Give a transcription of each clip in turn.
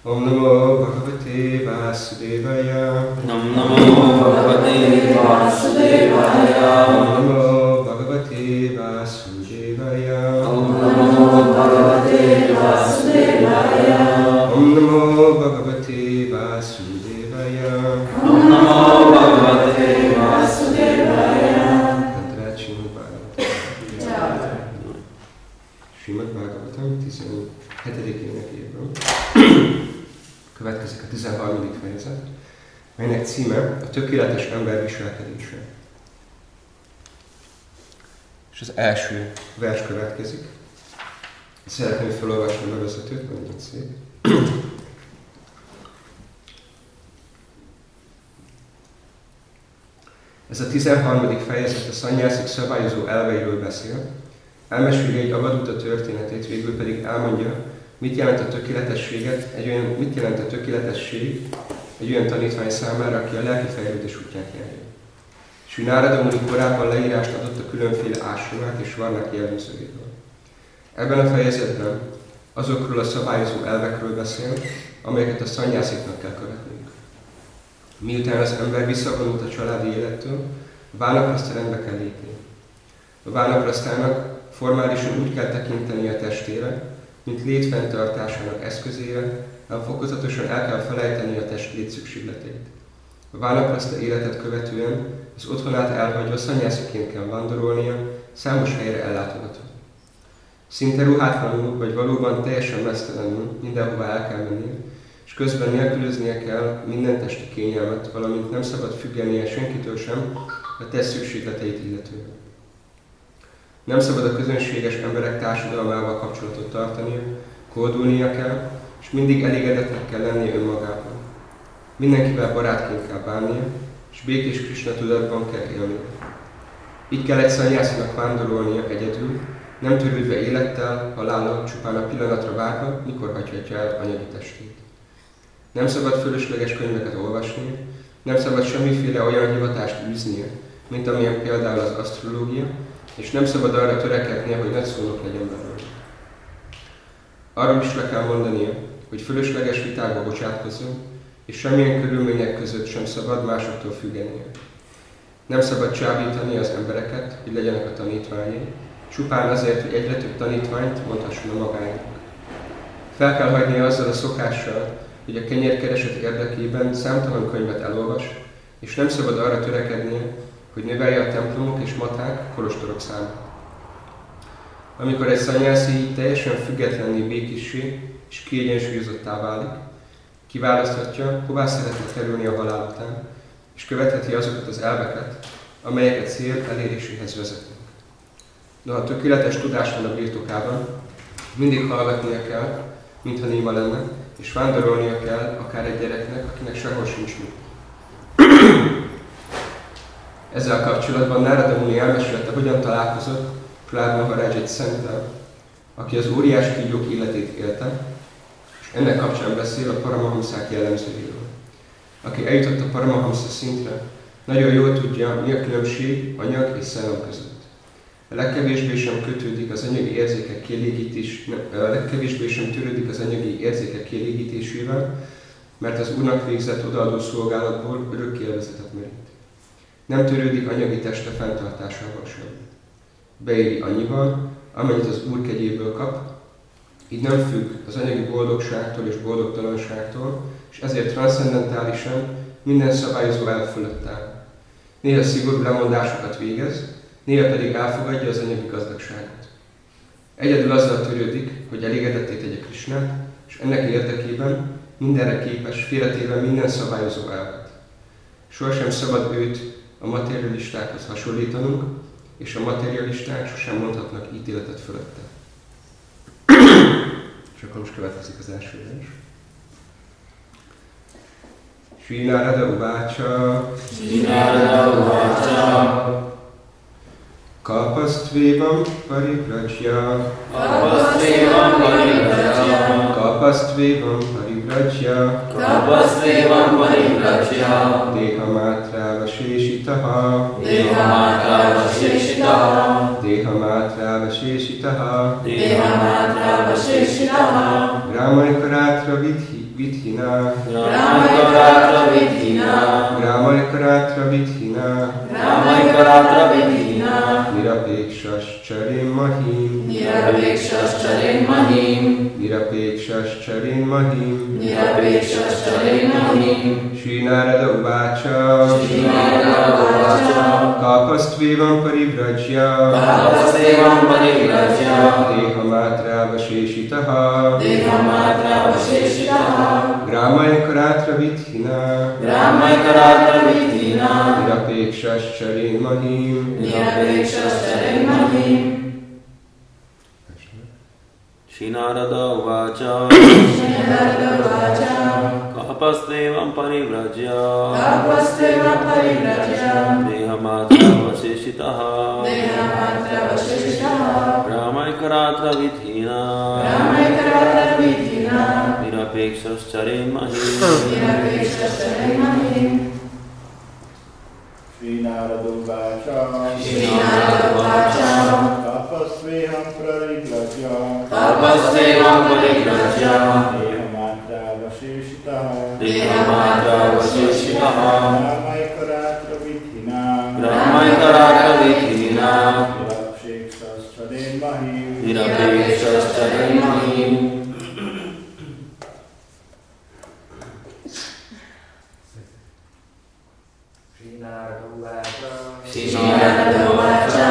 Om Namo Bhagavate Vasudevaya. Om Namo Bhagavate Vasudevaya. Om Namo Bhagavate Vasudevaya. Om Namo Bhagavate Vasudevaya. Om Namo Bhagavate Vasudevaya. Om Namo Bhagavate Vasudevaya. Tantrát Srimad Bhagavatam. Srimad Bhagavatam 17. énekéből. Következik a 13. fejezet, melynek címe a tökéletes ember viselkedése. És az első vers következik. Szeretném felolvasni a bevezetőt, nagyon szép. Ez a 13. fejezet a szannyászok szabályozó elveiről beszél, elmeséli egy avadúta történetét, végül pedig elmondja, mit jelent a tökéletesség egy olyan tanítvány számára, aki a lelki fejlődés útján járja. Sri Narada Muni korábban leírást adott a különféle ásramák és varnák jellemzőiről. Ebben a fejezetben azokról a szabályozó elvekről beszél, amelyeket a szannyásziknak kell követniük. Miután az ember visszavonult a családi élettől, a vánapraszta kell lépni. A vánaprasztának formálisan úgy kell tekinteni a testére, mint létfenntartásának eszközére, ám fokozatosan el kell felejteni a test létszükségleteit. A vánapraszta életet követően az otthonát elhagyva szannyásziként kell vándorolnia, számos helyre ellátogatva. Szinte ruhátlanul, vagy valóban teljesen meztelenül mindenhova el kell mennie, és közben nélkülöznie kell minden testi kényelmet, valamint nem szabad függenie senkitől sem a test szükségleteit illetően. Nem szabad a közönséges emberek társadalmával kapcsolatot tartania, kódulnia kell, és mindig elégedetnek kell lennie önmagában. Mindenkivel barátként kell bánnia, és békés Krisna tudatban kell élnie. Így kell egy szannyászinak vándorolnia egyedül, nem törődve élettel, halállal, csupán a pillanatra várva, mikor hagyhatja el anyagi testét. Nem szabad fölösleges könyveket olvasnia, nem szabad semmiféle olyan hivatást űznie, mint amilyen például az asztrológia, és nem szabad arra törekednie, hogy nagy szónok legyen belőle. Arról is le kell mondania, hogy fölösleges vitákba bocsátkozzon, és semmilyen körülmények között sem szabad másoktól függenie. Nem szabad csábítani az embereket, hogy legyenek a tanítványai, csupán azért, hogy egyre több tanítványt mondhasson a magának. Fel kell hagynia azzal a szokással, hogy a kenyérkereset érdekében számtalan könyvet elolvas, és nem szabad arra törekednie, hogy növelje a templomok és maták, kolostorok számát. Amikor egy szannyászi teljesen függetlenné békéssé és kiegyensúlyozottá válik, kiválaszthatja, hová szeretne kerülni a halál után, és követheti azokat az elveket, amelyeket cél eléréséhez vezetnek. Noha tökéletes tudás van a birtokában, mindig hallgatnia kell, mintha néma lenne, és vándorolnia kell akár egy gyereknek, akinek sehol sincs nyug. Ezzel kapcsolatban Narada Muni elmesélte, hogyan találkozott Prahlad Maharaj egy szenttel, aki az óriás kígyók életét élte, és ennek kapcsán beszél a paramahamszák jellemzőiről. Aki eljutott a paramahamsa szintre, nagyon jól tudja, mi a különbség anyag és szellem között. A legkevésbé sem törődik az anyagi érzékek kielégítésével, mert az Úrnak végzett odaadó szolgálatból örökké élvezetet merít. Nem törődik anyagi teste fenntartásával sem. Beéri annyival, amennyit az Úr kegyéből kap, így nem függ az anyagi boldogságtól és boldogtalanságtól, és ezért transzcendentálisan minden szabályozó elv fölött áll. Néha szigorú lemondásokat végez, néha pedig elfogadja az anyagi gazdagságot. Egyedül azzal törődik, hogy elégedetté tegye Krisnát, és ennek érdekében mindenre képes, félretéve minden szabályozó elvet. Sohasem szabad őt a materialistákhoz hasonlítanunk, és a materialisták sosem mondhatnak ítéletet fölötte. És akkor most következik az első vers. Sri Narada Uvácsa. Sri Narada Uvácsa. Kalpastvévam parivrajya. Kalpastvévam parivrajya. Kalpastvévam parivrajya. Kalpastvévam parivrajya. Dehamatra vasésitaha. Dehamatra vasésitaha. Dehamatra vasésitaha. Dehamatra vasésitaha. Gramakaratra vidhina. Gramakaratra vidhina. Gramakaratra vidhina. Gramakaratra vidhina. Nirapekshascharin mahim. Nirapekshascharin mahim. Nirapekshascharin mahim. Nirapekshascharin mahim. Shri Narada Uvacha. Shri Narada Uvacha. Kalpastvévam parivrajya. Kalpastvévam parivrajya. Dehamatra vasésitaha. Dehamatra vasésitaha. Gramakaratra vidhina. Gramakaratra vidhina. Nirapekshascharin mahim. Nirapekshascharin mahim. Shri Narada Uvacha. Shri Narada Uvacha. Kalpastvévam parivrajya. Kalpastvévam parivrajya. Dehamatra vasésitaha. Dehamatra vasésitaha. Gramakaratra vidhina. Gramakaratra vidhina. Nirapekshascharin mahim. Nirapekshascharin mahim. Shri Narada Uvacha. Shri Narada Uvacha. Kalpastvévam parivrajya. Kalpastvévam parivrajya. Dehamatra vasésitaha. Dehamatra vasésitaha. Gramakaratra vidhina. Gramakaratra vidhina. Nirapekshascharin mahim. Nirapekshascharin mahim. Shri Narada Uvacha.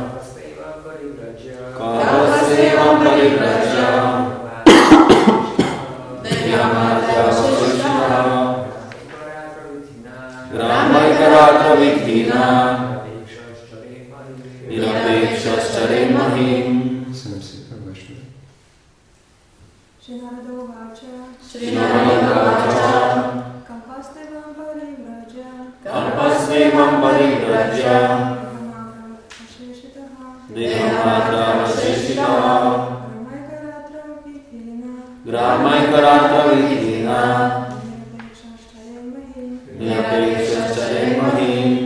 Kalpastvévam parivrajya. Dehamatra vasésitaha. Gramakaratra vidhina. Nirapekshascharin mahim. Köszönöm szépen, Vasna. Shri Narada Uvacha. Shri Narada Uvacha. Kalpastvévam parivrajya. Kalpastvévam parivrajya. Dehamatra vasésitaha. Dehamatra vasésitaha. Gramakaratra vidhina. Gramakaratra vidhina. Nirapekshascharin mahim. Nirapekshascharin mahim.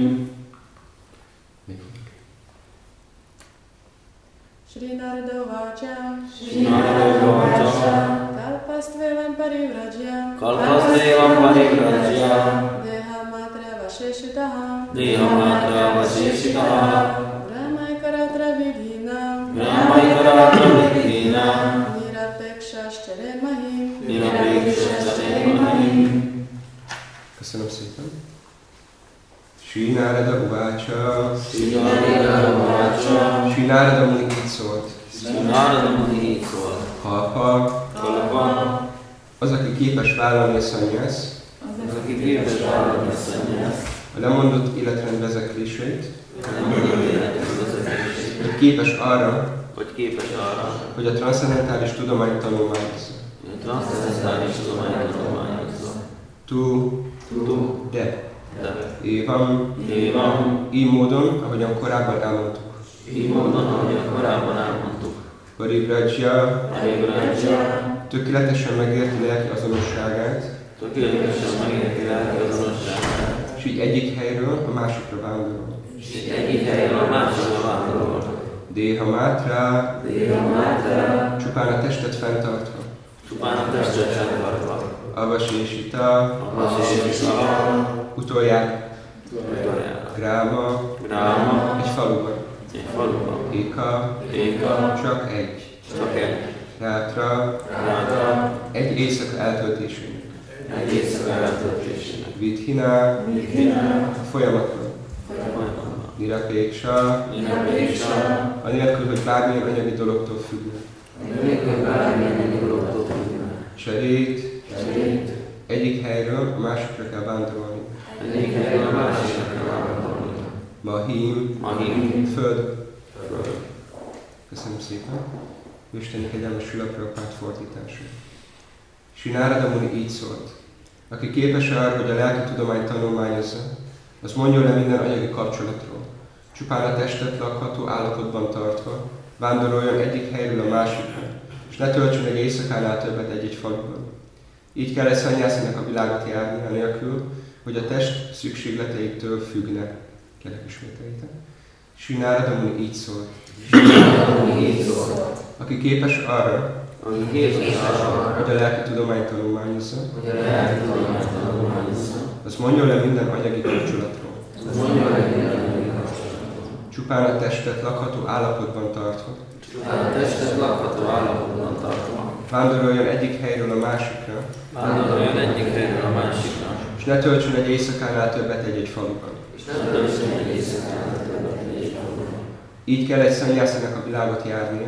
Shri Narada Uvacha. Shri Narada Uvacha. Kalpastvévam parivrajya. Kalpastvévam parivrajya. Dehamatra vasésitaha. Dehamatra vasésitaha. Gramakaratra vidhina. Gramakaratra vidhina. Nirapekshascharin mahim. Nirapekshascharin mahim. Köszönöm szépen. Shri Narada Uvacha. Shri Narada Uvacha. Shri Narada Muni így szólt. Shri Narada Muni így szólt. Kalpa, az, aki képes vállalni a szanyász, Az, aki képes vállalni a szennyeszt, a lemondott életrend vezeklését, nem mondja életet vezetését, hogy képes arra, hogy a transzcendentális tudományt tanulmányozza. hogy a transzcendentális tudományt tanulmányozza. Tu, de. Évam, így módon, ahogyan korábban elmondtuk. Így módon, ahogyan korábban elmondtuk. Parivrajya, tökéletesen megérti lelki azonosságát, Tökéletesen megérti lelki azonosságát, és így egyik helyről a másikra vándorol. és egyik helyről a másikra vándorol. Dehamatra, csupán a testet fenntartva. Csupán a testet fenntartva. Avasésita, utoljára. Gráma, egy faluban. Éka, csak egy. Rátra, egy éjszaka eltöltésének. Vidhina, folyamatban. Nirapeksa, anélkül, hogy bármilyen anyagi dologtól függne. Cserét, egyik helyről a másikra kell vándorolni. Mahim, föld. Köszönöm szépen. Istennek egyenes Srila-Prabhupád fordítása. Shri Narada Muni így szólt. Aki képes arra, hogy a lelki tudományt tanulmányozza, az mondjon le minden anyagi kapcsolatról. Csupán a testet lakható állapotban tartva, vándoroljon egyik helyről a másikra, és ne töltsön egy éjszakánál többet egy-egy faluban. Így kell egy szanyászinak a világot járni, anélkül, hogy a test szükségleteitől függne. Kérlek ismételjétek. Svinárada Muni így szólt. Aki képes arra, hogy a lelki tudományt tanulmányozza, az mondjon le minden anyagi kapcsolatról. Csupán a testet lakható állapotban tartva. Vándoroljon egyik helyről a másikra. És ne töltsön egy éjszakánál többet egy-egy faluban. Így kell egy szanyászinak a világot járnia.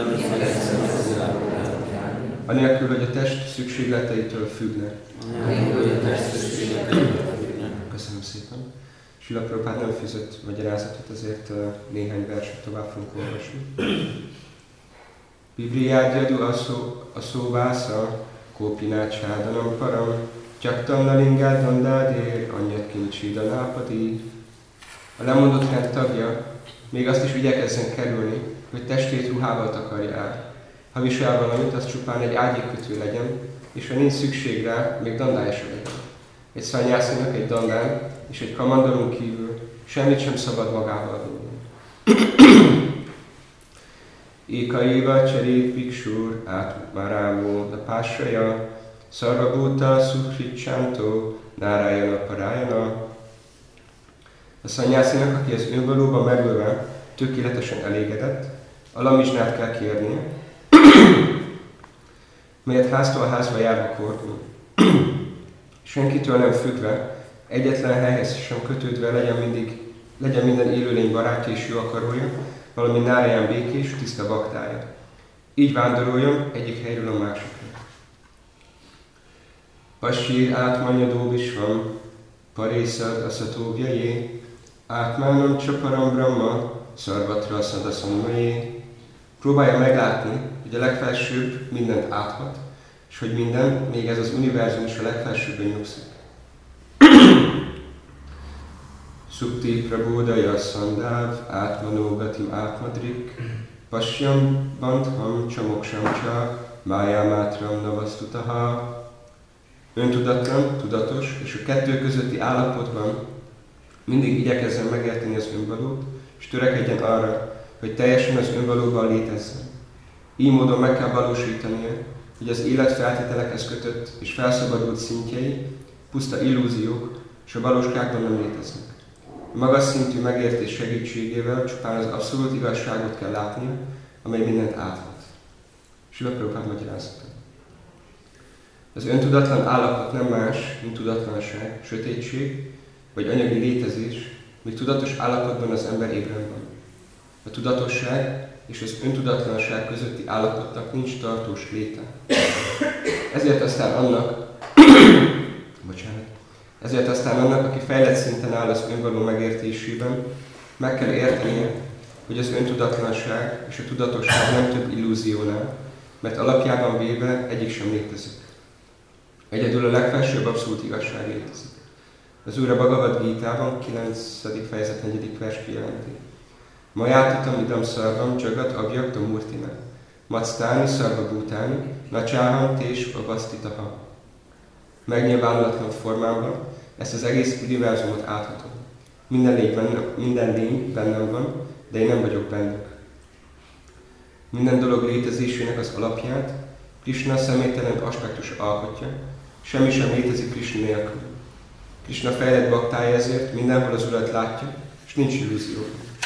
Anélkül, hogy a test szükségleteitől függne. Köszönöm szépen. Srila Prabhupád nem fűzött magyarázatot, ezért néhány verset tovább fogunk olvasni. Bibliágyadu aszóvásza, kópinácsádanam param, csaktam nalingád dandádér, anyjat kincsidanápadi. A lemondott rend tagja még azt is igyekezzen kerülni, hogy testét ruhával takarja el. Ha visel valamit, az csupán egy ágyékkötő legyen, és ha nincs szükség rá, még dandája sem legyen. Egy szanyászinak egy dandán és egy kamandalon kívül semmit sem szabad magával vinni. Ékaéva cserét piksúr átmarámó napásraja, szarvabúta szukhricssántó nárájana parájana. A szanyászinak, aki az önvalóban merülve tökéletesen elégedett, a lamizsnát kell kérnie, melyet háztól házba járva kordul. Senkitől nem függve, egyetlen helyhez sem kötődve legyen minden élőlény barátja és jó akarója, valami náráján békés, tiszta baktája. Így vándoroljon egyik helyről a másikra. Pasír átmanyadó visvam, parészad aszatóvjajé, átmánom csaparam brahma, szarvatra szadaszamajé. Próbálja meglátni, hogy a legfelsőbb mindent áthat, és hogy minden, még ez az univerzum is a legfelsőbben nyugszik. Szukti prabódaja szandáv, átmanógatim átmadrik, pasyam bandham csomoksamcsa, májámátram navasztutaha. Öntudatlan, tudatos és a kettő közötti állapotban mindig igyekezzen megérteni az önvalót, és törekedjen arra, hogy teljesen az önvalóban létezzen. Így módon meg kell valósítania, hogy az élet feltételekhez kötött és felszabadult szintjei puszta illúziók, és a valóságban nem léteznek. A magas szintű megértés segítségével csupán az abszolút igazságot kell látnia, amely mindent áthat. Srila Prabhupád magyarázata. Az öntudatlan állapot nem más, mint tudatlanság, sötétség vagy anyagi létezés, míg tudatos állapotban az ember ébren van. A tudatosság és az öntudatlanság közötti állapotnak nincs tartós léte. Ezért aztán annak, aki fejlett szinten áll az önvaló megértésében, meg kell értenie, hogy az öntudatlanság és a tudatosság nem több illúziónál, mert alapjában véve egyik sem létezik. Egyedül a legfelsőbb abszolút igazság létezik. Az Úr a Bhagavad Gítában 9. fejezet 4. vers kijelenti. Majátatam idam szarvam csagat abjakta murtina, mactáni szarva bútáni, nacsáham tés avasztitaha. Megnyilvánulatlan formában ezt az egész univerzumot áthatom. Minden lény bennem van, de én nem vagyok bennük. Minden dolog létezésének az alapját Krishna személytelen aspektus alkotja, semmi sem létezik Krishna nélkül. Krishna fejlett baktája ezért mindenhol az Urat látja, és nincs illúzió.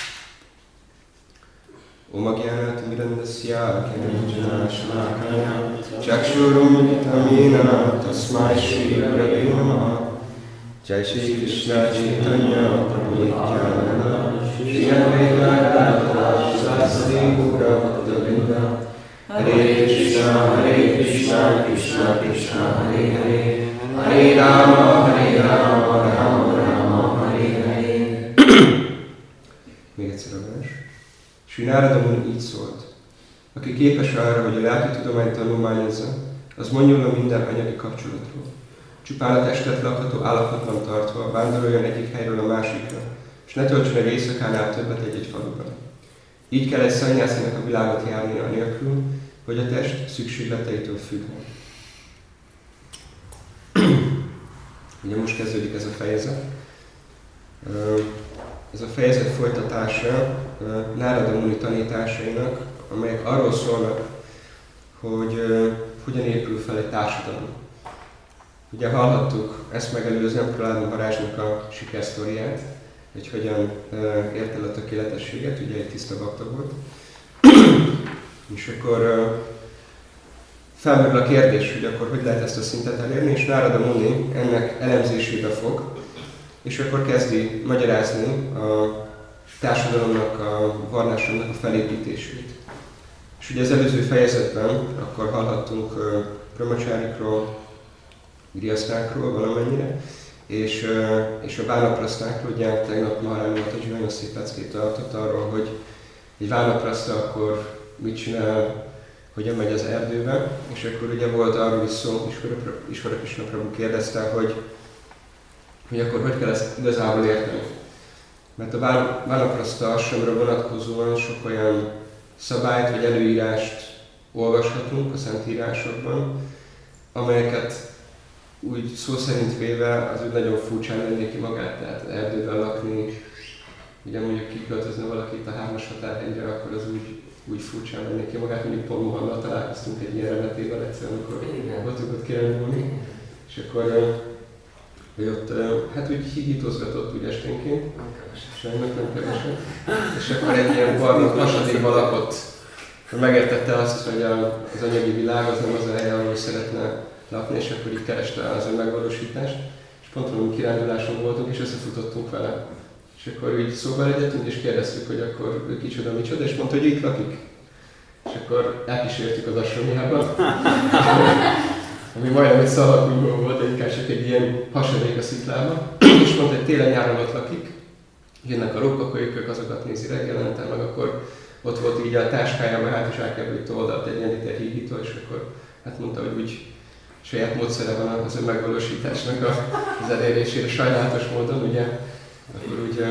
Om Agyánát Mirandasya Kenanjana Shalakaya Chakshurum Vitamina Tasmai Shri Gurave Namaha Jai Shri Krishna Chaitanya Prabhu Nityananda Shri Advaita Gadadhara Saraswati Gaura Bhakta Hare Krishna, Krishna Krishna, Hare Hare, Hare Rama, Rama Rama, Hare Hare. Még egyszer a vers. Svinárada Muni így szólt. Aki képes arra, hogy a lelki tudományt tanulmányozza, az mondjon le minden anyagi kapcsolatról. Csupán a testet lakható állapotban tartva vándoroljon egyik helyről a másikra, és ne töltsön egy éjszakánál többet egy faluban. Így kell egy szanyászinak a világot járnia anélkül, hogy a test szükségleteitől függne. Ugye most kezdődik ez a fejezet. Ez a fejezet folytatása Nárada Muni tanításainak, amelyek arról szólnak, hogy hogyan épül fel egy társadalom. Ugye hallhattuk ezt megelőzően Prahlad Maharajnak a sikersztoriát, hogy hogyan ért el a tökéletességet, ugye egy tiszta bakta volt. És akkor felmerül a kérdés, hogy akkor hogy lehet ezt a szintet elérni, és Nárada Muni ennek elemzésébe fog, és akkor kezdi magyarázni a társadalomnak, a varnásomnak a felépítését. És ugye az előző fejezetben akkor hallhattunk brahmachárikról, grihasztákról valamennyire, és a vánaprasztákról, ugye tegnap Maharaj Mataji nagyon szép leckét tartott arról, hogy egy vánapraszta akkor mit csinál, hogyan megy az erdőbe, és akkor ugye volt arról is szó, Ishvara Krishna Prabhu kérdezte, hogy akkor hogy kell ezt igazából érteni. Mert a vánapraszta asramra vonatkozóan sok olyan szabályt vagy előírást olvashatunk a Szentírásokban, amelyeket úgy szó szerint véve az úgy nagyon furcsán lenné ki magát, tehát erdőben lakni, ugye mondjuk kiköltözne valakit a 3-as határhegyre, akkor az úgy furcsán lenné ki magát, mondjuk pont Mohannal találkoztunk egy ilyen remetével egyszer, amikor voltunk ott kirendulni, és akkor hogy ott hát úgy higítozgatott úgy esténként, sajnos nem keveset, és akkor egy ilyen barna hasadékba lakott, megértette azt, hogy az anyagi világ az nem az a hely, ahol szeretne lakni, és akkor így kereste az önmegvalósítást, és pont valami kiránduláson voltunk, és összefutottunk vele. És akkor így szóba legyettünk, és kérdeztük, hogy akkor ő kicsoda, micsoda, és mondta, hogy itt lakik. És akkor elkísértük az asramjába, ami majdnem egy szalagúgó volt, de inkább csak egy ilyen hasadék a sziklába, és mondta, hogy télen-nyáron ott lakik, jönnek a rókakölyükök, azokat nézi reggelente, meg akkor ott volt így a táskájában, hát is elkerült oldalt egy ilyen liter hígító, és akkor hát mondta, hogy úgy saját módszere van az önmegvalósításnak az elérésére, sajnálatos módon, ugye, akkor úgy,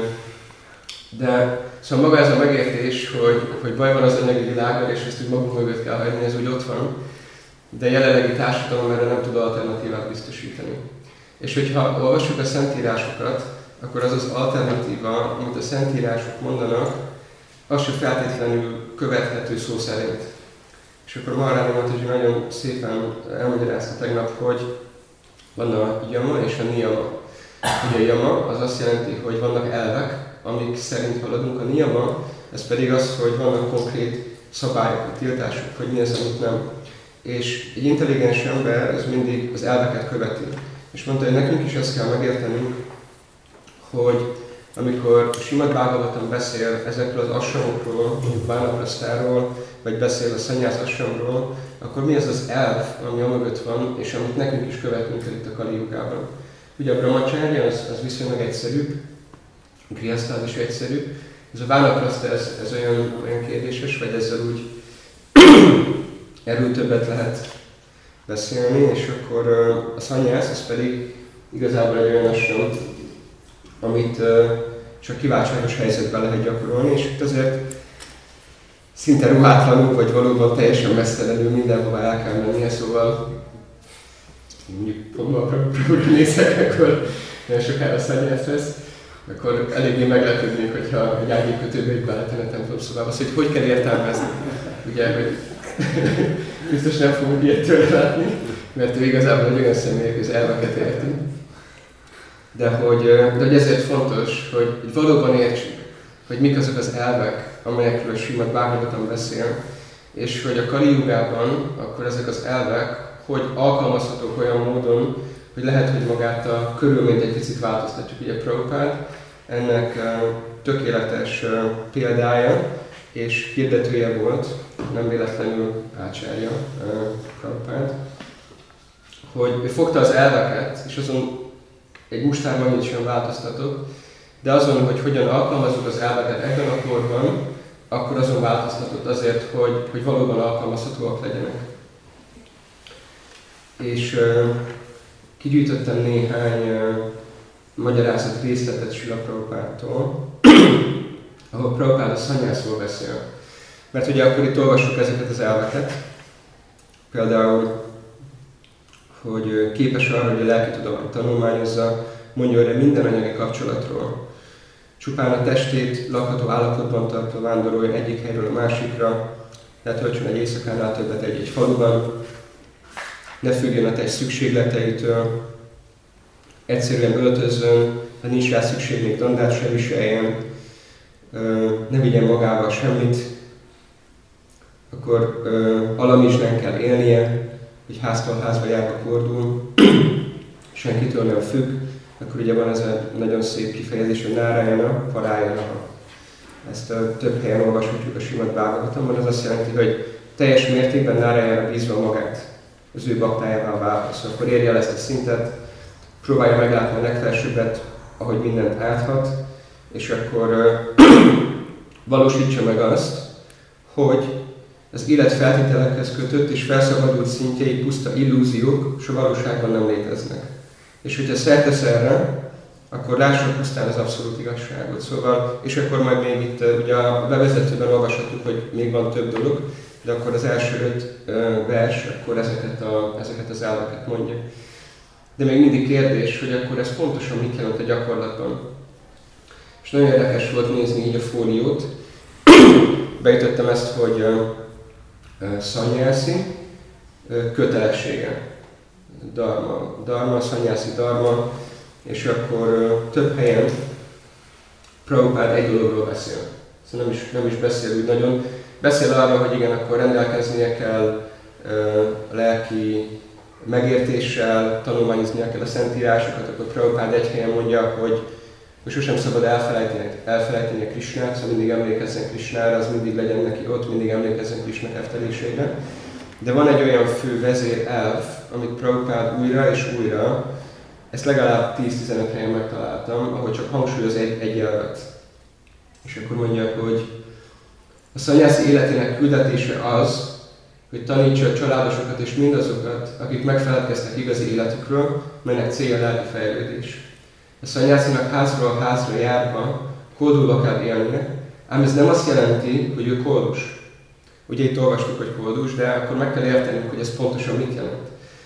de szóval maga ez a megértés, hogy baj van az anyagi világgal, és ezt úgy magunk mögött kell hagyni, ez úgy ott van, de jelenlegi társadalom erre nem tud alternatívát biztosítani. És hogyha olvassuk a Szentírásokat, akkor az az alternatíva, amit a Szentírások mondanak, az sem feltétlenül követhető szó szerint. És akkor Maharaj Mataji nagyon szépen elmagyarázta tegnap, hogy van a yama és a niyama. Ugye a yama az azt jelenti, hogy vannak elvek, amik szerint haladunk. A niyama, ez pedig az, hogy vannak konkrét szabályok, tiltások, hogy mi az, amit nem. És egy intelligens ember, ez mindig az elveket követi. És mondta, hogy nekünk is ezt kell megértenünk, hogy amikor Srimad Bhagavatam beszél ezekről az asramokról, mondjuk Vánaprasztáról, vagy beszél a szanyász asramról, akkor mi ez az elv, ami amögött van, és amit nekünk is követnünk kell itt a Kali Jugában. Ugye a brahmacharya az viszonylag egyszerűbb, a grihasztád is egyszerűbb. Ez a Vánapraszta, ez olyan kérdéses, vagy ezzel úgy erről többet lehet beszélni, és akkor a szanyász, ez pedig igazából egy olyan asram, amit csak kiváltságos helyzetben lehet gyakorolni, és itt azért szinte ruhátlanul, vagy valóban teljesen mesztelenül mindenhova el kell mennie, szóval mondjuk pont nézek, akkor nagyon sokára szanyász lesz, akkor eléggé meglepődnék, hogyha egy ágyékötőbe így beletene a templom szobába, az, hogy kell értelmezni. Ugye, hogy biztos nem fogunk ilyet tőle látni, mert ő igazából egy olyan személy, az elveket érti. De hogy ezért fontos, hogy valóban értsük, hogy mik azok az elvek, amelyekről a Srimad Bhagavatam beszél, és hogy a Kali Jugában akkor ezek az elvek, hogy alkalmazhatók olyan módon, hogy lehet, hogy magát a körülményt egy picit változtatjuk. Ugye Prabhupád ennek tökéletes példája és hirdetője volt, nem véletlenül ácsárja Prabhupád, hogy ő fogta az elveket, és azon egy mustárban annyit sem változtatott, de azon, hogy hogyan alkalmazzuk az elveket ebben a korban, akkor azon változtatott azért, hogy valóban alkalmazhatóak legyenek. És kigyűjtöttem néhány magyarázat részletet Srila Prabhupádtól, ahol Prabhupád a szanyászról beszél. Mert ugye akkor itt olvassuk ezeket az elveket, például, hogy képes arra, hogy a lelki tudományt tanulmányozza, mondja erre minden anyagi kapcsolatról. Csupán a testét lakható állapotban tartva vándoroljon egyik helyről a másikra, ne töltsön egy éjszakánál többet egy faluban, ne függjön a test szükségleteitől, egyszerűen öltözzön, ha nincs rá szükség, még dandát se viseljen, ne vigyen magával semmit, akkor alamizsnán kell élnie, hogy háztól házba járva fordul, senkitől nem függ, akkor ugye van ez a nagyon szép kifejezés, hogy Nárayana, Parayana. Ezt több helyen olvashatjuk a Srimad Bhagavatamban, az azt jelenti, hogy teljes mértékben Nárayana bízva magát az ő baktájává válva. Szóval akkor érje el ezt a szintet, próbálja meglátni a legfelsőbbet, ahogy mindent áthat, és akkor valósítsa meg azt, hogy az élet feltételekhez kötött és felszabadult szintjei puszta illúziók, és a valóságban nem léteznek. És hogyha szertesz erre, akkor lássuk pusztán az abszolút igazságot. Szóval, és akkor majd még itt ugye a bevezetőben olvashatjuk, hogy még van több dolog, de akkor az első 5 vers, akkor ezeket az elveket mondja. De még mindig kérdés, hogy akkor ez pontosan mit jelent a gyakorlatban. És nagyon érdekes volt nézni így a fóliót. Beütöttem ezt, hogy szanyászi kötelessége. Dharma, szanyászi dharma, és akkor több helyen Prabhupád egy dologról beszél. Szóval nem is beszél úgy nagyon. Beszél arra, hogy igen, akkor rendelkeznie kell a lelki megértéssel, tanulmányoznia kell a szentírásokat, akkor Prabhupád egy helyen mondja, hogy sosem szabad elfelejteni a Krisnát, szóval mindig emlékezzen Krisnára, az mindig legyen neki ott, mindig emlékezzen Krisna efteléseire. De van egy olyan fő vezér elv, amit Prabhupád újra és újra, ezt legalább 10-15 helyen megtaláltam, ahol csak hangsúlyoz egy elvet. És akkor mondja, hogy a szanyászi életének küldetése az, hogy tanítsa a családosokat és mindazokat, akik megfeledkeztek igazi életükről, melynek célja a lelki fejlődés. A szanyászinak házról házra járva, koldulva kell élnie, ám ez nem azt jelenti, hogy ő koldus. Ugye itt olvastuk, hogy koldus, de akkor meg kell értenünk, hogy ez pontosan mit jelent.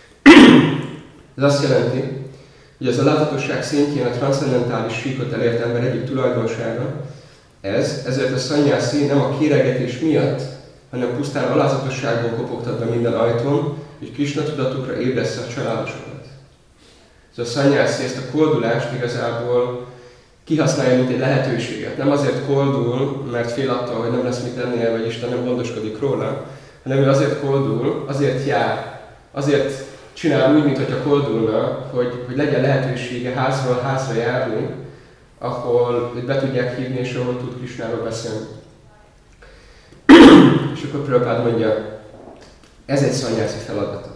Ez azt jelenti, hogy az a láthatóság szintjén a transzcendentális síkot elért ember egyik tulajdonsága, ezért a szanyászi nem a kéregetés miatt, hanem pusztán alázatosságból kopogtat be minden ajtón, hogy Krisna tudatukra ébressze a családosokat. Ez a szanyászi ezt a koldulást igazából kihasználja, mint egy lehetőséget. Nem azért koldul, mert fél attól, hogy nem lesz mit ennél, vagy Isten nem gondoskodik róla, hanem ő azért koldul, azért jár, azért csinál úgy, mintha koldulna, hogy legyen lehetősége házról házra járni, ahol be tudják hívni, és ahol tud Krisnáról beszélni. És akkor Prabhupád mondja, ez egy szanyászi feladata.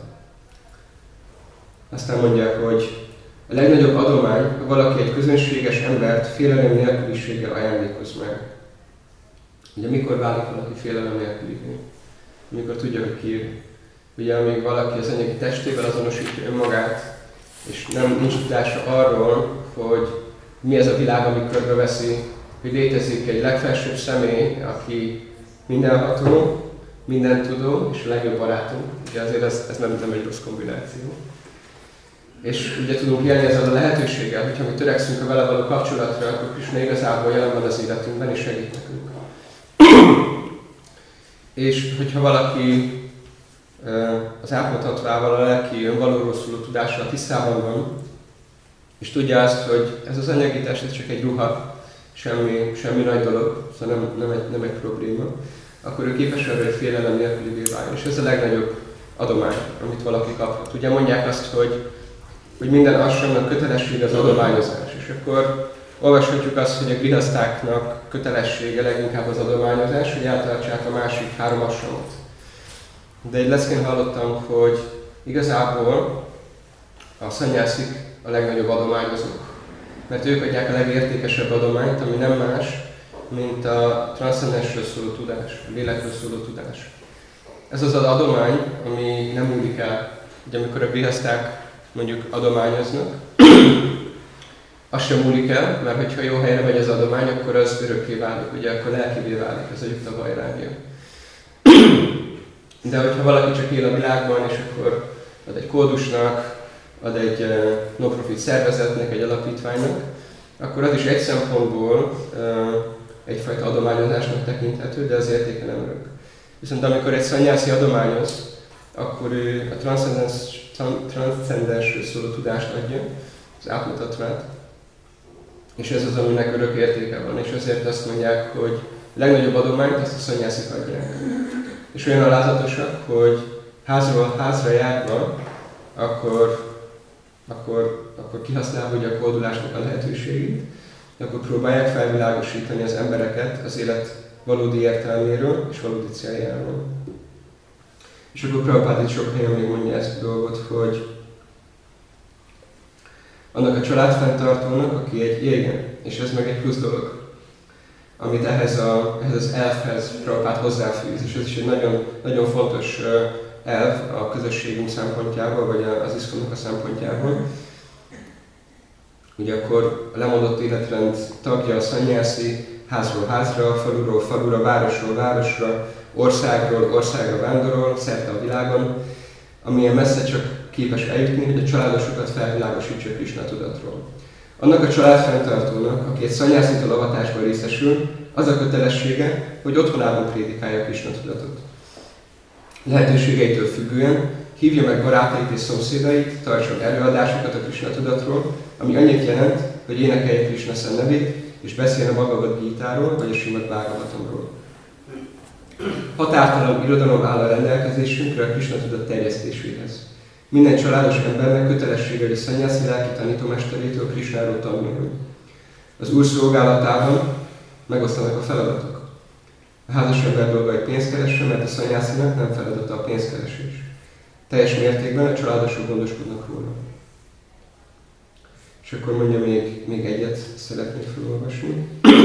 Aztán mondják, hogy a legnagyobb adomány, ha valaki egy közönséges embert félelem nélküliséggel ajándékoz meg. Ugye mikor válik valaki félelem nélkülivé? Amikor tudja, hogy ki. Ugye amíg valaki az anyagi testével azonosítja önmagát, és nincs tudása arról, hogy mi ez a világ, ami körbeveszi, hogy létezik egy legfelsőbb személy, aki mindenható, mindentudó és a legjobb barátunk. Ugye azért ez nem egy rossz kombináció. És ugye tudunk élni ezzel a lehetőséggel, hogyha mi törekszünk a vele való kapcsolatra, akkor Krisna igazából jelen van az életünkben és segít nekünk. És hogyha valaki az átmutatvával, a lelki önvalóról szóló tudással tisztában van, és tudja azt, hogy ez az anyagi test, ez csak egy ruha, semmi nagy dolog, szóval nem egy probléma, akkor ő képes arra, hogy félelem nélkülivé váljon. És ez a legnagyobb adomány, amit valaki kaphat. Ugye mondják azt, hogy minden asramnak kötelessége az adományozás. És akkor olvashatjuk azt, hogy a grihasztáknak kötelessége leginkább az adományozás, hogy eltartsák a másik 3 asramot. De egy leszkén hallottam, hogy igazából a szanyászik a legnagyobb adományozók. Mert ők adják a legértékesebb adományt, ami nem más, mint a transzcendensről szóló tudás, a lélekről szóló tudás. Ez az az adomány, ami nem múlik el. Ugye amikor a grihaszták mondjuk adományoznak, az sem múlik el, mert hogyha jó helyre megy az adomány, akkor az örökké válik, ugye akkor lelkivé válik, ez a jukta vajrágja. De hogyha valaki csak él a világban, és akkor ad egy kódusnak, ad egy non-profit szervezetnek, egy alapítványnak, akkor az is egy szempontból egyfajta adományozásnak tekinthető, de az értéke nem örök. Viszont amikor egy szanyászi adományoz, akkor ő a transzcendensről szóló tudást adja, az átmutatványt, és ez az, aminek örök értéke van, és azért azt mondják, hogy a legnagyobb adományt azt a szanyászik adják. És olyan alázatosak, hogy házról házra járva, akkor kihasználva ugye a koldulásnak a lehetőségét, akkor próbálják felvilágosítani az embereket az élet valódi értelméről és valódi céljáról. És akkor Prabhupád itt sok helyen még mondja ezt a dolgot, hogy annak a családfenntartónak, aki egy igen, és ez meg egy plusz dolog, amit ehhez az elfhez Prabhupád hozzáfűz, és ez is egy nagyon, nagyon fontos elv a közösségünk szempontjából, vagy az iszkonnak a szempontjából. Ugye akkor a lemondott életrend tagja a szanyászi házról házra, faluról falura, városról városra, országról országra vándorol, szerte a világon, amilyen messze csak képes eljutni, hogy a családosokat felvilágosítsa Krisna tudatról. Annak a családfenntartónak, aki egy szanyászitól avatásban részesül, az a kötelessége, hogy otthonában prédikálja Krisna tudatot. Lehetőségeitől függően hívja meg barátait és szomszédait, tartson előadásokat a Krisna tudatról, ami annyit jelent, hogy énekelje Krisna szent nevét, és beszéljen a Bhagavad Gítáról, vagy a Srimad Bhagavatamról. Határtalan irodalom áll a rendelkezésünkre a Krisna tudat terjesztéséhez. Minden családos embernek kötelessége, hogy a szanyászi lelki tanítómesterétől Krisnáról tanuljon. Az Úr szolgálatában megosztanak a feladatok. A házas ember dolga, hogy pénzt keressen, mert a szanyászinak nem feladata a pénzkeresés. Teljes mértékben a családosok gondoskodnak róla. És akkor mondja, még egyet szeretnék felolvasni.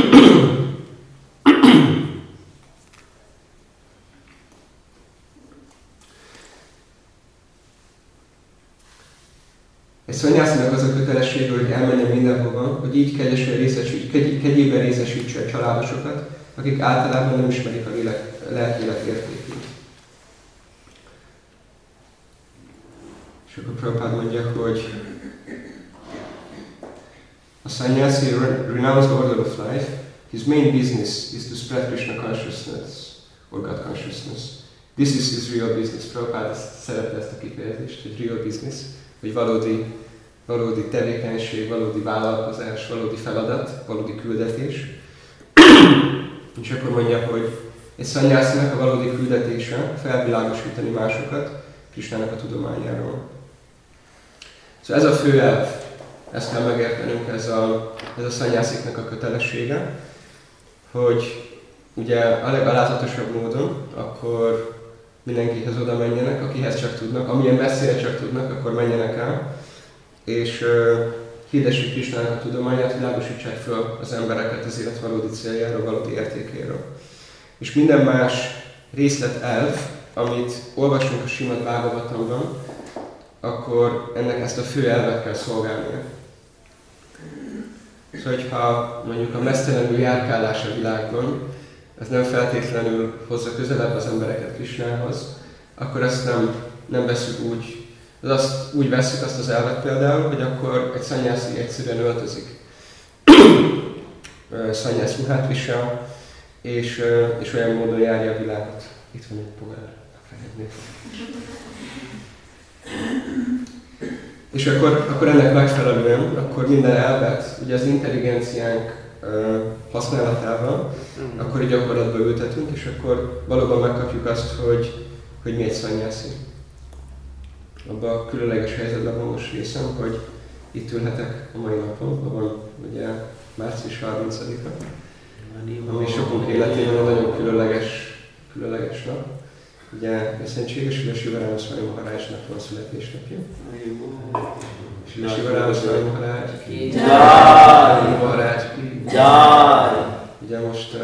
Egy szanyászinak az a kötelessége, hogy elmenjen mindenhova, hogy így kegyében részesítse a családosokat, akik általában nem ismerik a lelki-élet értékét. És akkor Prabhupád mondja, hogy a sannyasi renounced order of life, his main business is to spread Krishna consciousness, or God consciousness. This is his real business. Prabhupád szerette ezt a kifejezést, hogy real business, hogy valódi tevékenység, valódi vállalkozás, valódi feladat, valódi küldetés. És akkor mondja, hogy egy szanyászinak a valódi küldetése felvilágosítani másokat Krisnának a tudományáról. Szóval ez a fő elv, ezt kell megértenünk, ez a szanyásziknak a kötelessége, hogy ugye a legalázatosabb módon akkor mindenkihez oda menjenek, akihez csak tudnak, amilyen messzire csak tudnak, akkor menjenek el, és hirdessék Krisnának a tudományát, világosítsák föl az embereket az élet valódi céljáról, valódi értékéről. És minden más részletelv, amit olvasunk a Srimad Bhagavatamban, akkor ennek ezt a fő elvet kell szolgálnia. Szóval, hogyha mondjuk a meztelenül járkálás a világban, ez nem feltétlenül hozza közelebb az embereket Krisnához, akkor ezt nem veszük úgy. Azt úgy vesszük azt az elvet például, hogy akkor egy szanyászi egyszerűen öltözik. Szanyász ruhát visel, és olyan módon járja a világot. Itt van egy pohár. És akkor ennek megfelelően, akkor minden elvet, ugye az intelligenciánk használatával, akkor így gyakorlatba ültetünk, és akkor valóban megkapjuk azt, hogy mi egy szanyászi. Abban a különleges helyzetben van most részem, hogy itt ülhetek a mai napon, van ugye március 30-a, ami sokunk életében egy nagyon különleges nap. Ugye Szentséges Srila Sivarama Swami Maharajnak van születésnapja. Srila Sivarama Swami Maharaj ki Jai! Maharaj ki Jai! Ugye most,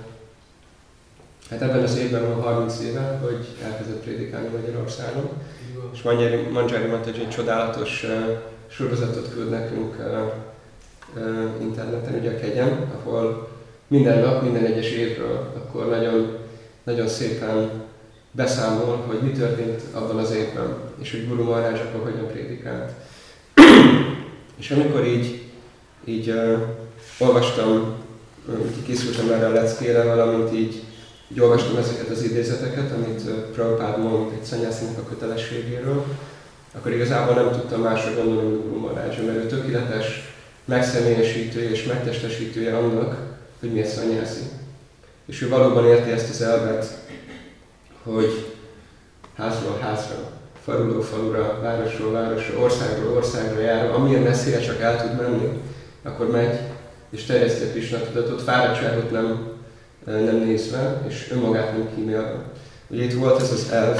hát ebben az évben van 30 éve, hogy elkezdett prédikálni Magyarországon. És Manjari Mataji egy csodálatos sorozatot küld nekünk interneten, ugye a Kegyen, ahol minden nap, minden egyes évről akkor nagyon, nagyon szépen beszámol, hogy mi történt abban az évben, és hogy Guru Maharaj akkor hogyan prédikált. És amikor így olvastam, készültem erre a leckére, valamint így olvastam ezeket az idézeteket, amit Prabhupád mond egy szanyászinak a kötelességéről, akkor igazából nem tudtam másra gondolni, mint Guru Maharaj, mert ő tökéletes megszemélyesítője és megtestesítője annak, hogy mi a szanyászi. És ő valóban érti ezt az elvet, hogy házról házra, faluról falura, városról városra, országról országra jár, amilyen messzire csak el tud menni, akkor megy és terjeszti a Krisna tudatot, fáradtságot nem nézve, és önmagát nem kímélve. Ugye itt volt ez az elv,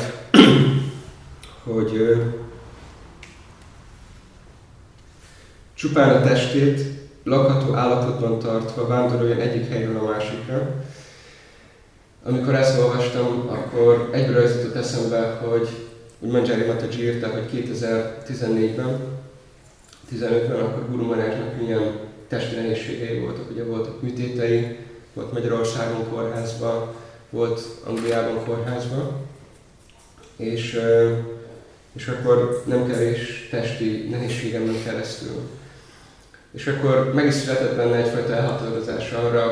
hogy csupán a testét lakható állapotban tartva vándoroljon egyik helyről a másikra. Amikor ezt olvastam, akkor egyből az jutott eszembe, hogy Manjari Mataji írta, hogy 2014-ben, 15-ben akkor Guru Maharajnak milyen testi nehézségei voltak. Ugye voltak műtétei, volt Magyarországon kórházban, volt Angliában kórházban, és akkor nem kevés testi nehézségemen keresztül. És akkor meg is született benne egyfajta elhatározás arra,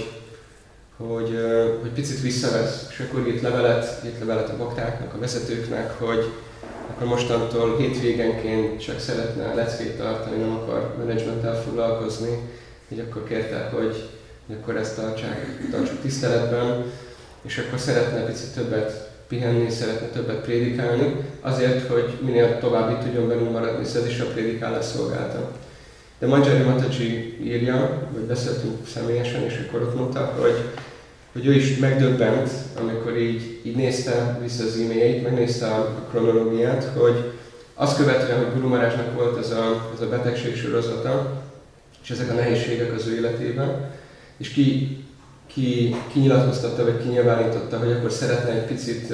hogy picit visszavesz, és akkor írt levelet a baktáknak, a vezetőknek, hogy akkor mostantól hétvégenként csak szeretne leckét tartani, nem akar menedzsmenttel foglalkozni, így akkor kérte, hogy akkor ezt tartsuk tiszteletben, és akkor szeretne picit többet pihenni, szeretne többet prédikálni, azért, hogy minél tovább itt tudjon bennünk maradni, hiszen ez is a prédikálás szolgálta. De Manjari Mataji írja, vagy beszéltünk személyesen, és akkor ott mondta, hogy ő is megdöbbent, amikor így nézte vissza az e-mailjeit, megnézte a kronológiát, hogy azt követően, hogy Guru Maharajnak volt ez a betegség sorozata, és ezek a nehézségek az ő életében, és kinyilatkoztatta, vagy kinyilvánította, hogy akkor szeretne egy picit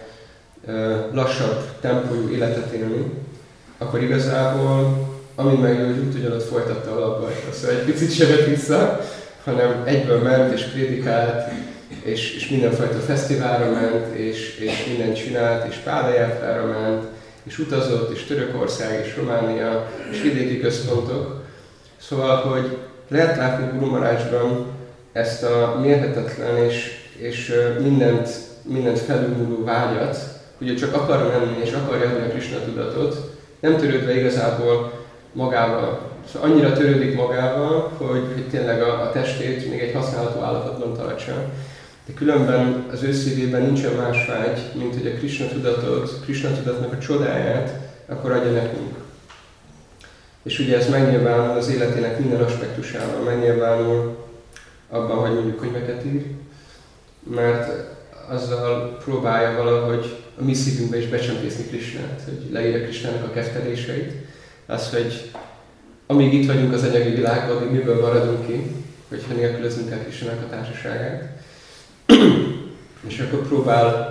lassabb tempójú életet élni, akkor igazából, amint meggyógyult, ugyanott folytatta a labbajta. Szóval egy picit se vett vissza, hanem egyből ment és prédikált, és mindenfajta fesztiválra ment, és mindent csinált, és pályajárára ment, és utazott, és Törökország, és Románia, és vidéki központok. Szóval, hogy lehet látni Guru Maharajban ezt a mérhetetlen és mindent felülmúló vágyat, hogy ő csak akar menni, és akarja adni a Krisna tudatot, nem törődve igazából magával. Szóval annyira törődik magával, hogy tényleg a testét még egy használható állapotban tartsa. De különben az ő szívében nincsen más vágy, mint hogy a Krisna tudatot, Krisna tudatnak a csodáját akkor adja nekünk. És ugye ez megnyilvánul az életének minden aspektusában, megnyilvánul abban, hogy mondjuk könyveket ír, mert azzal próbálja valahogy a mi szívünkbe is becsempészni Krisnát, hogy leírja Krisnának a kefteléseit. Az, hogy amíg itt vagyunk az anyagi világban, addig miből maradunk ki, hogyha nélkülözünk el Krisnának a társaságát. És akkor próbál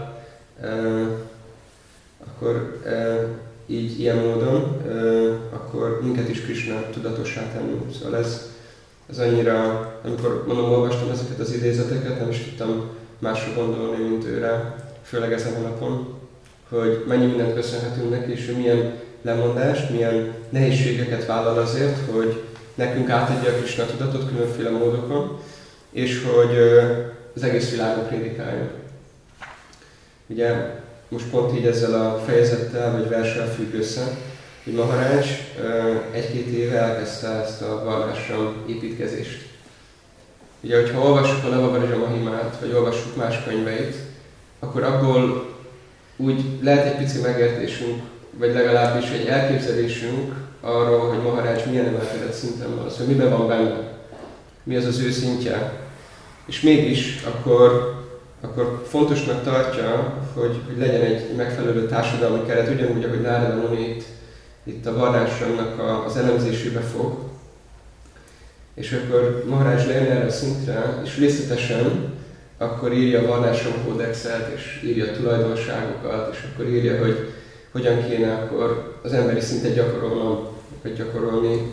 így ilyen módon akkor minket is Krisna tudatossá tenni. Szóval ez annyira, amikor olvastam ezeket az idézeteket, nem is tudtam másra gondolni, mint őre, főleg ezen a napon, hogy mennyi mindent köszönhetünk neki, és hogy milyen lemondást, milyen nehézségeket vállal azért, hogy nekünk átadja a Krisna tudatot különféle módokon, és hogy az egész világon prédikálja. Ugye most pont így ezzel a fejezettel vagy verssel függ össze, hogy Maharaj 1-2 éve elkezdte ezt a varrásram építkezést. Ugye, hogyha olvassuk a Navavaraja Mahimát, vagy olvassuk más könyveit, akkor abból úgy lehet egy pici megértésünk, vagy legalábbis egy elképzelésünk arról, hogy Maharaj milyen emelkedett szinten van, szóval miben van benne, mi az az ő szintje. És mégis akkor fontosnak tartja, hogy legyen egy megfelelő társadalmi keret, ugyanúgy, ahogy Nárada Muni itt a varrásramnak az elemzésébe fog. És akkor Maharaj lejön erre a szintre, és részletesen akkor írja a varrásram kódexet, és írja a tulajdonságokat, és akkor írja, hogy hogyan kéne akkor az emberi szintet gyakorolni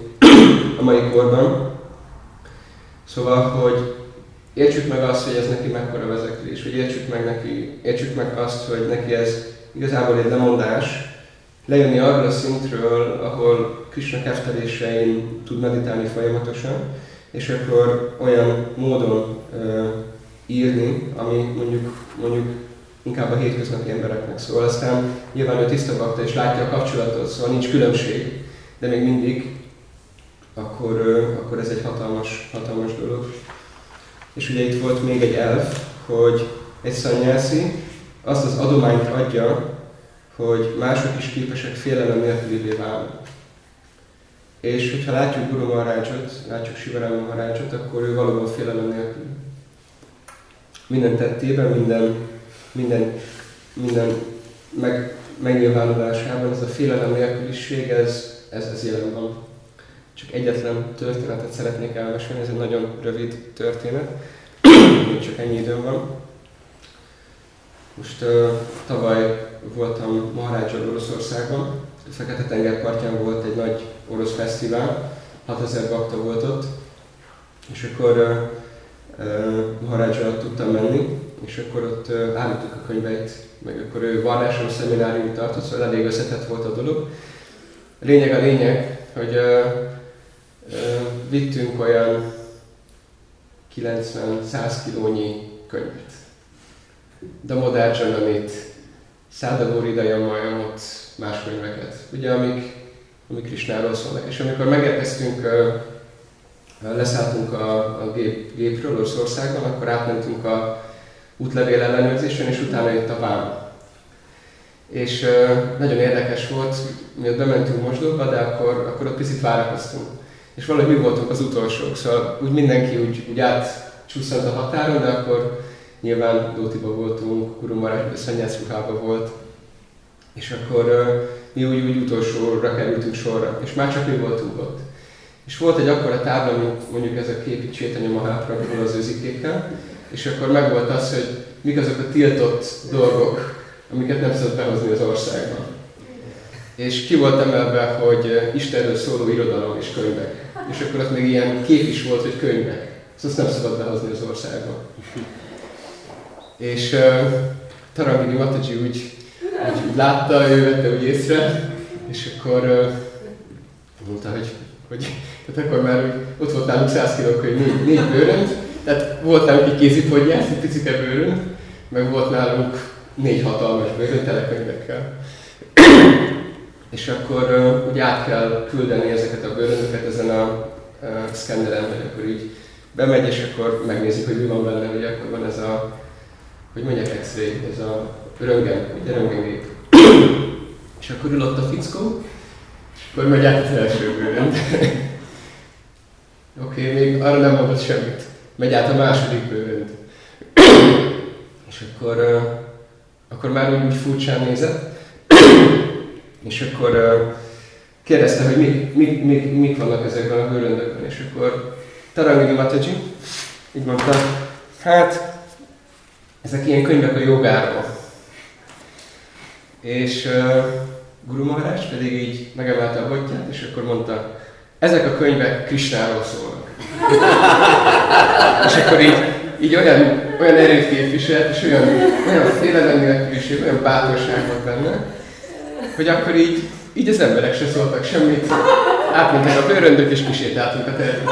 a mai korban. Szóval, hogy értsük meg azt, hogy ez neki mekkora vezeklés, hogy értsük meg azt, hogy neki ez igazából egy lemondás, lejönni arról a szintről, ahol Krishna keftelésein tud meditálni folyamatosan, és akkor olyan módon írni, ami mondjuk inkább a hétköznapi embereknek szól. Aztán nyilván ő tiszta bakta és látja a kapcsolatot, szóval nincs különbség, de még mindig akkor ez egy hatalmas dolog. És ugye itt volt még egy elv, hogy egy szannyászi azt az adományt adja, hogy mások is képesek félelem nélkülivé válni. És hogyha látjuk Guru Maharajot, látjuk Sivarama Maharajot, akkor ő valóban félelem nélkül. Minden tettében, minden megnyilvánulásában ez a félelem nélküliség, ez jelen van. Csak egyetlen történetet szeretnék elmesélni, ez egy nagyon rövid történet, csak ennyi időm van. Most tavaly voltam Maharajjal Oroszországban, a Fekete-tenger partján volt egy nagy orosz fesztivál, 6000 bakta volt ott, és akkor Maharajjal tudtam menni, és akkor ott állítottuk a könyveit, meg akkor ő vallásos szemináriumot tartott, szóval elég összetett volt a dolog. A lényeg, hogy vittünk olyan 90-100 kilónyi könyvet. Damodar Jananit, Szádagóri Dayamajamot, más könyveket, ugye, amik Krishnáról szólnak. És amikor megérkeztünk, leszálltunk a gépről Oroszországban, akkor átmentünk a útlevél ellenőrzésen, és utána jött a vám. És nagyon érdekes volt, miatt bementünk Mosdóba, de akkor ott picit várakoztunk. És valahogy mi voltunk az utolsók, szóval úgy mindenki úgy átcsúszant a határon, de akkor nyilván Dótiba voltunk, Guru Maharaj Szanyászruhában volt, és akkor mi úgy utolsóra kerültünk sorra, és már csak mi voltunk ott. És volt egy akkora tábla, mint mondjuk ez a kép itt Chaitanya Mahaprabhuval az őzikékkel, és akkor megvolt az, hogy mik azok a tiltott dolgok, amiket nem szabad behozni az országban. És ki volt emelve, hogy Istenről szóló irodalom és könyvek. És akkor ott még ilyen kép is volt, hogy könyvek. Szóval azt nem szabad behozni az országba. És Tarangini Mataji úgy látta, ő vette úgy észre, és akkor mondta, hogy tehát akkor már ott volt nálunk 100 kiló könyv, 4 bőrönd, tehát volt nálunk egy kézipodgyász, egy picike bőrönd, meg volt nálunk 4 hatalmas bőrönd tele könyvekkel. És akkor ugye át kell küldeni ezeket a bőröndöket ezen a szkenneren, hogy akkor így bemegy, és akkor megnézik, hogy mi van benne, ugye akkor van ez a, hogy mondják X-ray, ez a röntgengép. És akkor ül ott a fickó, akkor megy át az első bőrönd. Oké, még arra nem mondott semmit. Megy át a második bőrönd. És akkor már úgy furcsán nézett. És akkor kérdezte, hogy mik vannak ezekben a bőröndökben. És akkor Tarangini Mataji így mondta, hát ezek ilyen könyvek a jogáról. És Guru Maharaj pedig így megemelte a botját, és akkor mondta, ezek a könyvek Krishnáról szólnak. És akkor így olyan erőt képviselt, és olyan félelem nélküliség, olyan bátorság volt benne, hogy akkor így az emberek se szóltak semmit, átmentek a bőröndök és kisétáltunk a területre.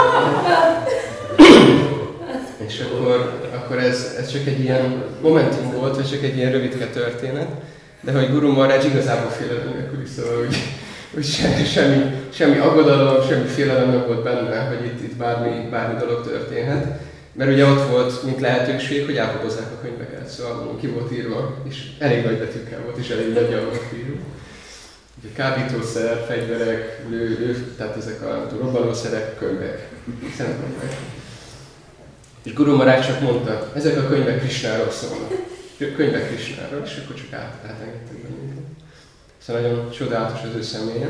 És akkor ez csak egy ilyen momentum volt, vagy csak egy ilyen rövidke történet, de hogy Guru Maharaj igazából félelem nélküli, szóval úgy semmi aggodalom, semmi félelem nem volt benne, hogy itt bármi dolog történhet. Mert ugye ott volt, mint lehetőség, hogy elkobozzák a könyveket, szóval ki volt írva, és elég nagy betűkkel volt, és elég nagy volt írva. Ugye kábítószer, fegyverek, tehát ezek a robbanószerek, könyvek, szentkönyvek. És Guru Maharaj csak mondta, ezek a könyvek Krishnáról szólnak. Könyvek Krishnáról, és akkor csak átengedtek bennünket. Szóval nagyon csodálatos az ő személye.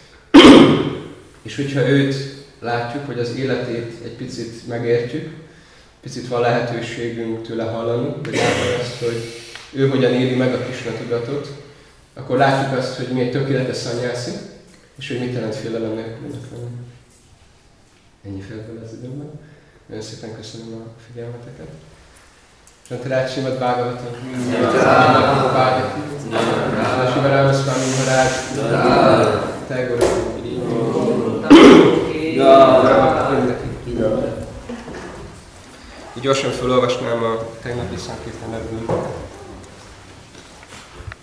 És hogyha őt látjuk, hogy az életét egy picit megértjük, picit van lehetőségünk tőle hallani, de látjuk azt, hogy ő hogyan éli meg a Krishna tudatot, akkor látjuk azt, hogy mi egy tökéletes szanyászi, és hogy mit jelent félelem nélkülnek lenni. Ennyi fért bele az időben. Nagyon szépen köszönöm a figyelmeteket. Santarács Simad Bhagavatam. Bhagavatam. Sivarama Swami Maharaj. Tagore. Így gyorsan felolvasnám a tegnapi Sankirtan ebből.